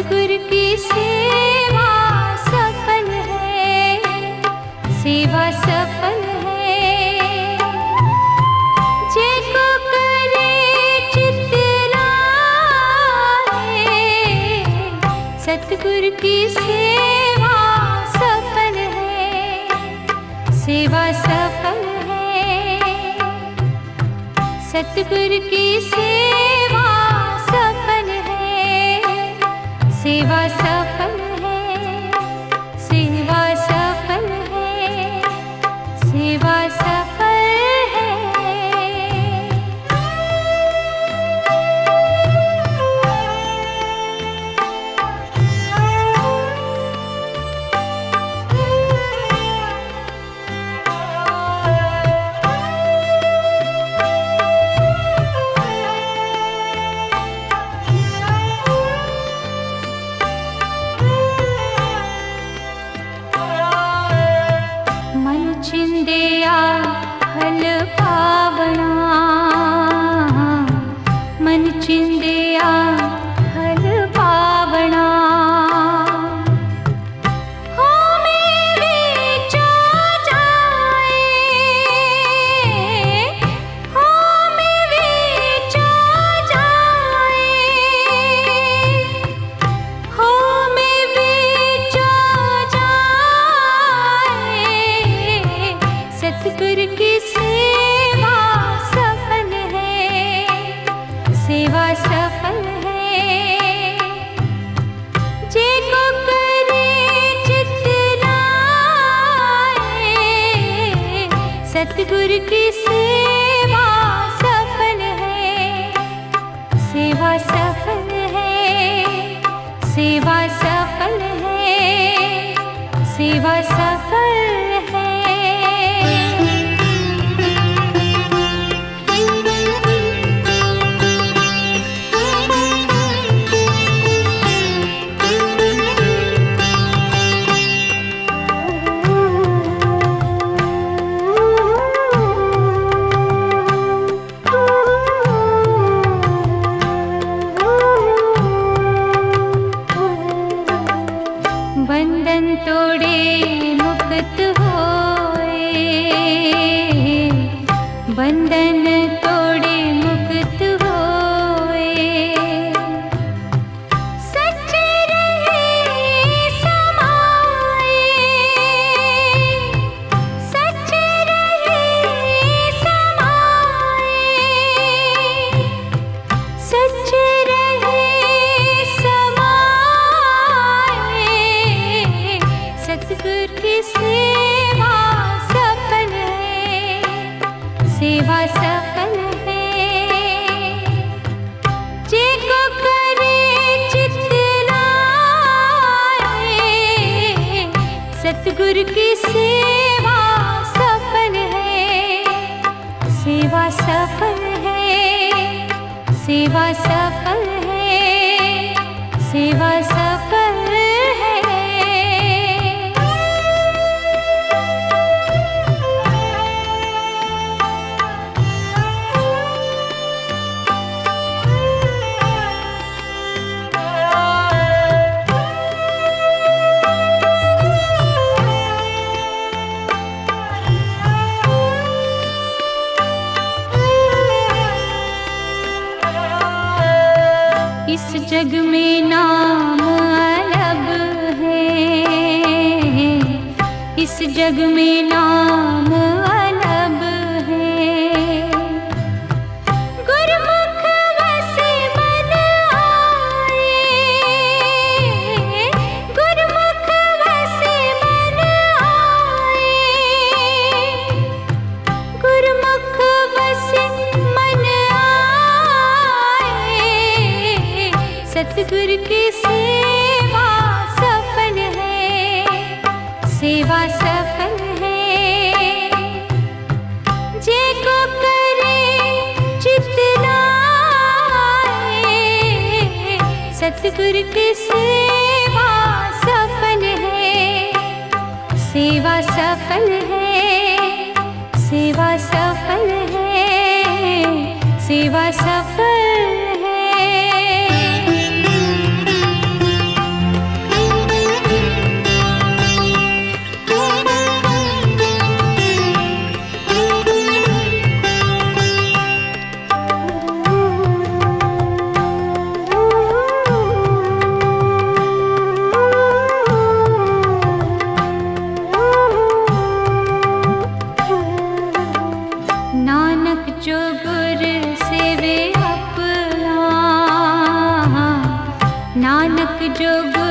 सतगुरु की सेवा सफल है, सेवा सफल है। जेको करे चित लाए, सतगुरु की सेवा सफल है, सेवा सफल है। सतगुरु की सेवा सफल है, सेवा सफल है, सेवा सफल है, सेवा सफल है। छिंदिया हल पावना, मन छिंदिया हल पावना। हो में विचो जाए, हो में विचो जाए, हो में विचो सतगुरु की सेवा सफल है, सेवा सफल है। जेको करे चित लाए, सतगुरु की सेवा सफल है, सेवा सफल है, सेवा सफल है, सेवा सफल है। बंधन तोड़े मुक्त होए, बंधन तोड़े मुक्त होए। सच्चे रहे समाए, सच्चे रहे समाए, सच्चे रहे सतगुरु की सेवा सफल है, सेवा सफल है। जेको करे चित लाए, सतगुरु की सेवा सफल है, सेवा सफल है, सेवा सफल है, सेवा सफल है। इस जग में नाम अलग है, इस जग में नाम अलग है। गुरमुख वसे मन आए, गुरमुख वसे मन आए, गुरमुख वसे मन आए। सतगुरु की सेवा सफल है, सेवा सफल है। जेको करे चित लाए, सतगुरु की सेवा सफल है, सेवा सफल है, सेवा सफल है, सेवा सफल है। जो गुर सेवे अपना, नानक जो गुर